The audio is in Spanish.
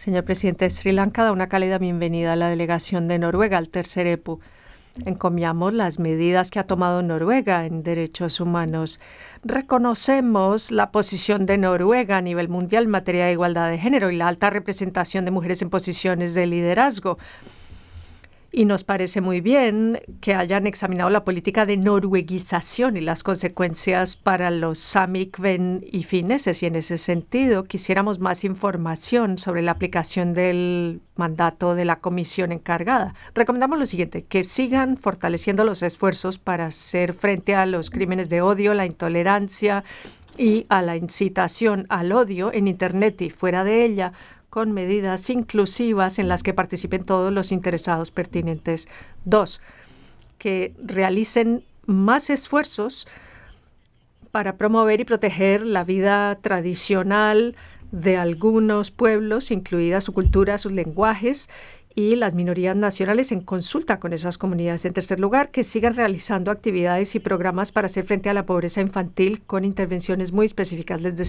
Señor presidente, Sri Lanka da una cálida bienvenida a la delegación de Noruega al tercer EPU. Encomiamos las medidas que ha tomado Noruega en derechos humanos. Reconocemos la posición de Noruega a nivel mundial en materia de igualdad de género y la alta representación de mujeres en posiciones de liderazgo. Y nos parece muy bien que hayan examinado la política de norueguización y las consecuencias para los samikven y fineses. Y en ese sentido, quisiéramos más información sobre la aplicación del mandato de la comisión encargada. Recomendamos lo siguiente, que sigan fortaleciendo los esfuerzos para hacer frente a los crímenes de odio, la intolerancia y a la incitación al odio en Internet y fuera de ella, con medidas inclusivas en las que participen todos los interesados pertinentes. 2. Que realicen más esfuerzos para promover y proteger la vida tradicional de algunos pueblos, incluida su cultura, sus lenguajes y las minorías nacionales en consulta con esas comunidades. En tercer lugar, que sigan realizando actividades y programas para hacer frente a la pobreza infantil con intervenciones muy específicas. Les